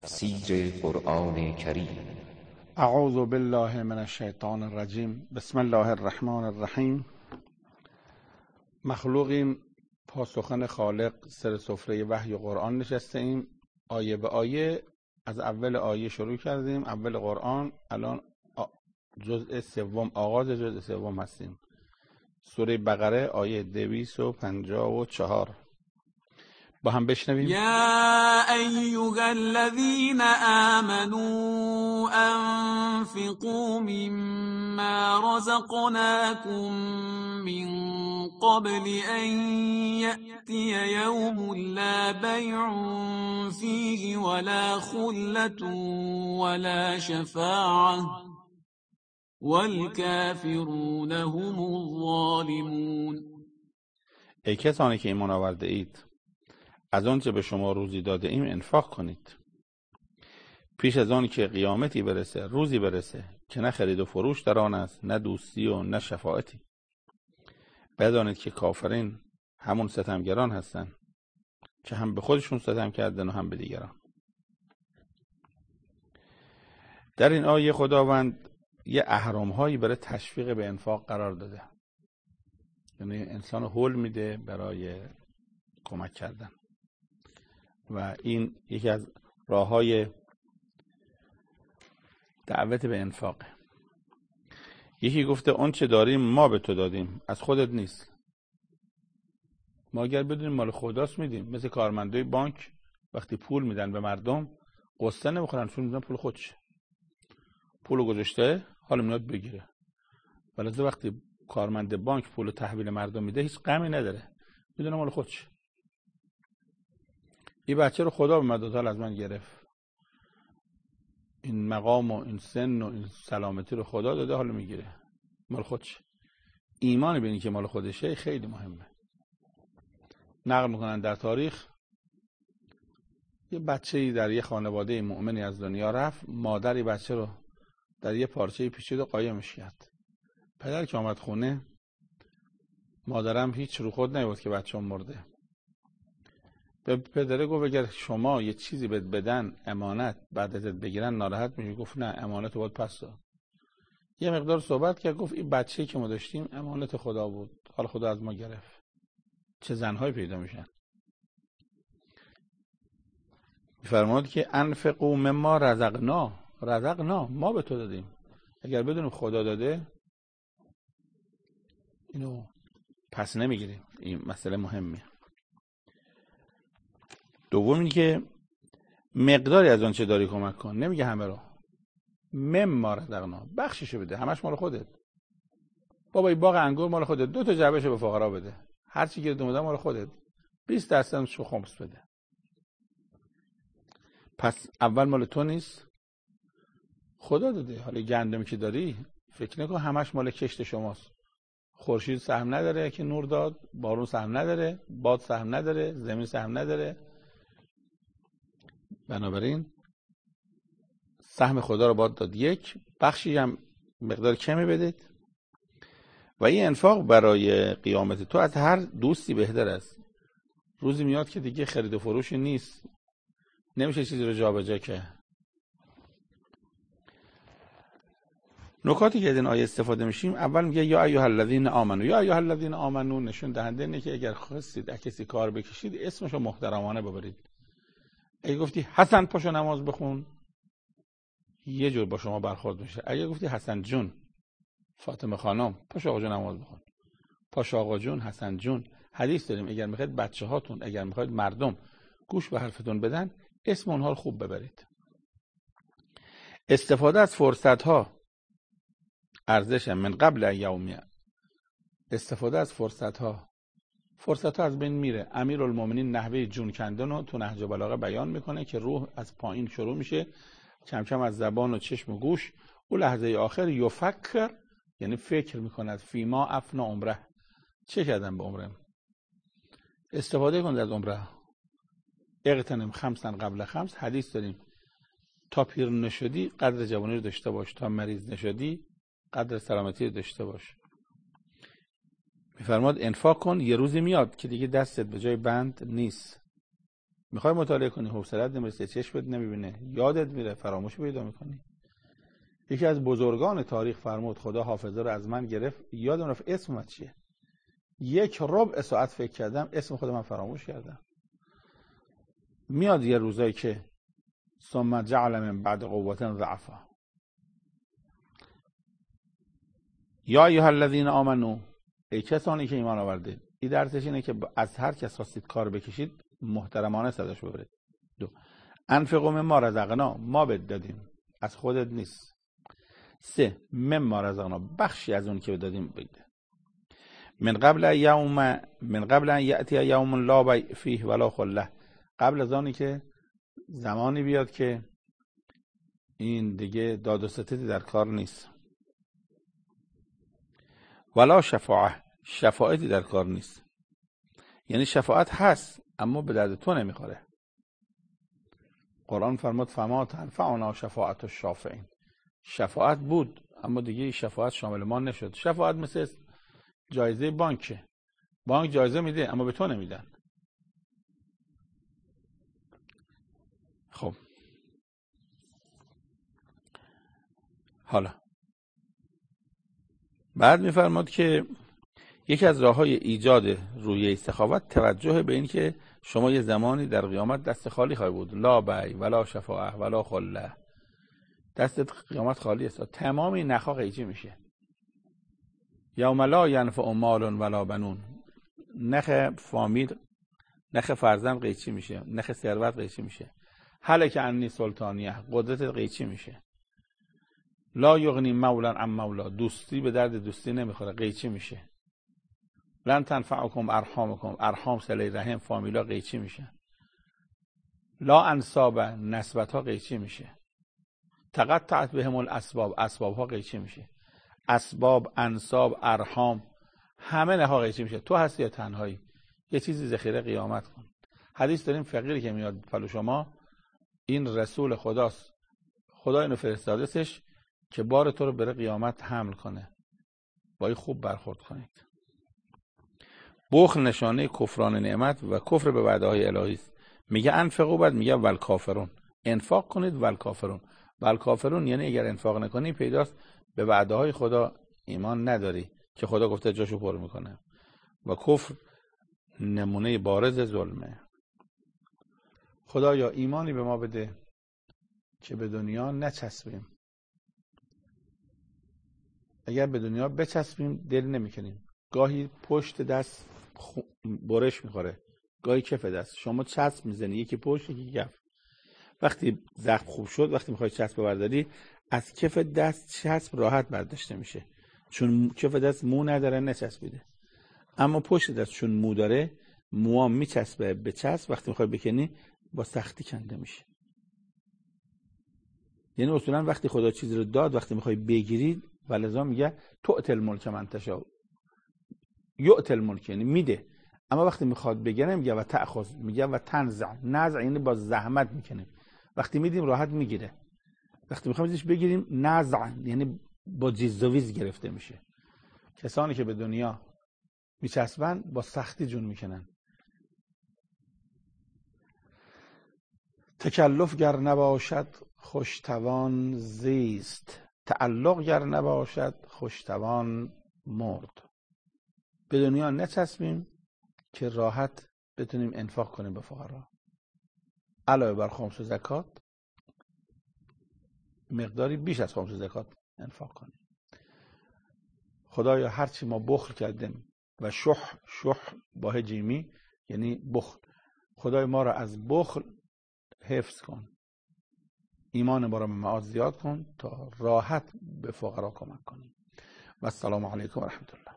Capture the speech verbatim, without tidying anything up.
تفسیر قرآن کریم. اعوذ بالله من الشیطان الرجیم. بسم الله الرحمن الرحیم. مخلوقیم، پاسخن خالق، سر سفره وحی و قرآن نشسته ایم. آیه به آیه از اول آیه شروع کردیم، اول قرآن. الان جزء سوم، آغاز جزء سوم هستیم. سوره بقره آیه دویست و پنجاه و چهار. با هم بشنویم. یا ایها الذین آمنوا انفقوا مما رزقناکم من قبل ان یأتی یوم لا بیع فیه ولا خلة ولا شفاعة والکافرون هم الظالمون. ای کسانی که ایمان آورده اید، از آنچه به شما روزی داده ایم انفاق کنید، پیش از آن که قیامتی برسه، روزی برسه که نه خرید و فروش در آن است، نه دوستی و نه شفاعتی. بدانید که کافرین همون ستمگران هستن که هم به خودشون ستم کردن و هم به دیگران. در این آیه خداوند یه اهرام هایی برای تشویق به انفاق قرار داده، یعنی انسان هول میده برای کمک کردن، و این یکی از راه‌های دعوت به انفاقه. یکی گفته اون چه داریم ما به تو دادیم، از خودت نیست. ما اگر بدونیم مال خداست میدیم. مثل کارمندای بانک وقتی پول میدن به مردم قصه نمیخورن، چون میدن پول خودشه، پولو گذاشته حالا میاد بگیره. ولی وقتی کارمند بانک پولو تحویل مردم میده هیچ غمی نداره، میدونه مال خودشه. این بچه رو خدا به مدادال از من گرفت، این مقام و این سن و این سلامتی رو خدا داده، حالا میگیره، مال خودشه. ایمان به این که مال خودشه خیلی مهمه. نقل میکنن در تاریخ یه بچه‌ای در یه خانواده مؤمنی از دنیا رفت، مادری بچه رو در یه پارچه پیچید و قایمش کرد. پدر که آمد خونه، مادرم هیچ رو خود نمی‌بود که بچه‌م مرده. به پدره گفت اگر شما یه چیزی بهت بدن امانت، بعد ازت بگیرن ناراحت میشی؟ گفت نه، امانت رو باید پس داد. یه مقدار صحبت کرد، گفت این بچه‌ای که ما داشتیم امانت خدا بود، حالا خدا از ما گرفت. چه زن‌های پیدا میشن. می‌فرماد که انفقوا مما رزقنا، رزقنا ما به تو دادیم. اگر بدونیم خدا داده اینو پس نمیگیریم. این مسئله مهمه. دوم این که مقداری از آن چه داری کمک کن، نمیگه همه رو. مما رزقنا، بخششو بده، همش مال خودت. بابا این باغ انگور مال خودت، دو تا جعبهشو به فقرا بده، هر چی گیرت اومده مال خودت، بیست درصد شو خمس بده. پس اول مال تو نیست، خدا داده. حالا گندمی که داری فکر نکن همش مال کشت شماست. خورشید سهم نداره که نور داد، بارون سهم نداره، باد سهم نداره، زمین سهم نداره. بنابراین سهم خدا رو باید داد. یک بخشی هم مقدار کمی بدید. و این انفاق برای قیامت تو از هر دوستی بهتر است. روزی میاد که دیگه خرید و فروشی نیست، نمیشه چیزی رو جابجا کرد. نکاتی که از این آیه استفاده میشیم، اول میگه یا ایها الذین آمنو. یا ایها الذین آمنو نشون دهنده اینه که اگر خواستید از کسی کار بکشید اسمشو محترمانه ببرید. اگه گفتی حسن پاشو نماز بخون، یه جور با شما برخورد میشه. اگه گفتی حسن جون، فاطمه خانم پاشو آقا جون نماز بخون، پاشو آقا جون، حسن جون. حدیث داریم اگر میخواید بچه هاتون، اگر میخواید مردم گوش به حرفتون بدن، اسم اونها رو خوب ببرید. استفاده از فرصت ها ارزش من قبل یومیه. استفاده از فرصت ها، فرصت ها از بین میره. امیرالمومنین نحوه جون کندن رو تو نهج بلاغه بیان میکنه که روح از پایین شروع میشه، کم کم از زبان و چشم و گوش، او لحظه آخر یفکر، یعنی فکر میکند فیما افنا عمره، چه کردم به عمرم. استفاده کن از عمره. اغتنم خمسن قبل خمس. حدیث داریم تا پیر نشدی قدر جوانی رو داشته باش، تا مریض نشدی قدر سلامتی رو داشته باش. میفرماد انفاق کن، یه روزی میاد که دیگه دستت به جای بند نیست. میخوای مطالعه کنی، حوصله‌ات نمیرسه، چشمت نمیبینه، یادت میره، فراموش پیدا میکنی. یکی از بزرگان تاریخ فرمود خدا حافظه رو از من گرفت، یادم رفت اسم من چیه. یک ربع ساعت فکر کردم، اسم خودم من فراموش کردم. میاد یه روزایی که ثم جعل من بعد قوة ضعفا. یا ایها الذین آمنو، ای کسانی که ایمان آورده. این درسش اینه که از هر کس خواستید کار بکشید محترمانه صداش ببرید. دو، انفقوا مما رزقنا، ما بهت دادیم، از خودت نیست. سه، مما رزقنا، بخشی از اون که دادیم بده. من قبل یوم من قبل ان یأتی یوم لا بیع فیه ولا خله، قبل از آنی که زمانی بیاد که این دیگه داد و ستدی در کار نیست. ولا شفاعه، شفاعتی در کار نیست. یعنی شفاعت هست اما به درد تو نمیخوره. قرآن فرمود فما تنفعنا شفاعت الشافعین. شفاعت بود اما دیگه شفاعت شامل ما نشد. شفاعت مثل جایزه بانکه، بانک جایزه میده اما به تو نمیدن. خب حالا بعد میفرماد که یکی از راه‌های ایجاد روحیه سخاوت توجه به این که شما یه زمانی در قیامت دست خالی خواهی بود. لا بیع ولا شفاعه ولا خله، دستت قیامت خالی است. تمام این نخا قیچی میشه. یوم لا ینفع مال ولا بنون، نخ فامیل، نخ فرزند قیچی میشه، نخ ثروت قیچی میشه. هلک عنی سلطانیه، قدرت قیچی میشه. لا یغنی مولا عن مولا، دوستی به درد دوستی نمیخوره، قیچی میشه. لن تنفعکم ارحامکم، ارحام صله رحم فامیلا قیچی میشه. لا انساب، نسبت ها قیچی میشه. تقطعت بهم الاسباب، اسباب ها قیچی میشه. اسباب، انساب، ارحام، همه نها قیچی میشه. تو هستی یا تنهایی؟ یه چیزی ذخیره قیامت کن. حدیث داریم فقیری که میاد پلو شما، این رسول خداست، خدا اینو فرستادهش که بار تو رو بره قیامت حمل کنه. با این خوب برخورد کنید. بخل نشانه کفران نعمت و کفر به وعده های الهی است. میگه انفقوا، بعد میگه ول کافرون، انفاق کنید. ول کافرون، ول کافرون یعنی اگر انفاق نکنی پیداست به وعده های خدا ایمان نداری که خدا گفته جاشو پر میکنه. و کفر نمونه بارز ظلمه. خدایا ایمانی به ما بده که به دنیا نچسبیم. اگر به دنیا بچسبیم دل نمیکنیم. گاهی پشت دست برش میخوره، گاهی کف دست. شما چسب میزنی، یکی پشت یکی کف. وقتی زخم خوب شد، وقتی میخوای چسب برداری، از کف دست چسب راحت برداشته میشه، چون کف دست مو نداره، نچسبیده. اما پشت دست چون مو داره، موها میچسبه به چسب، وقتی میخوای بکنی با سختی کنده میشه. یعنی اصولا وقتی خدا چیزی رو داد، وقتی میخوای بگیری، ولذا میگه تؤتی الملک من تشاء، یؤتی الملک یعنی میده. اما وقتی میخواد بگیره میگه و تأخذ، میگه و تنزع. نزع یعنی با زحمت میکنیم. وقتی میدیم راحت میگیره. وقتی میخوایم ازش بگیریم نزع یعنی با جیز و ویز گرفته میشه. کسانی که به دنیا میچسبن با سختی جون میکنن. تکلف گر نباشد خوشتوان زیست، تعلق گر نباشد خوشتوان مرد. به دنیا نچسبیم که راحت بتونیم انفاق کنیم به فقرا. علاوه بر خمس و زکات مقداری بیش از خمس و زکات انفاق کنیم. خدایا هرچی ما بخل کردیم و شح، شح با ه جیمی یعنی بخل، خدای ما را از بخل حفظ کن. ایمان ما را به معاد زیاد کن تا راحت به فقرا کمک کنیم. و السلام علیکم و رحمت الله.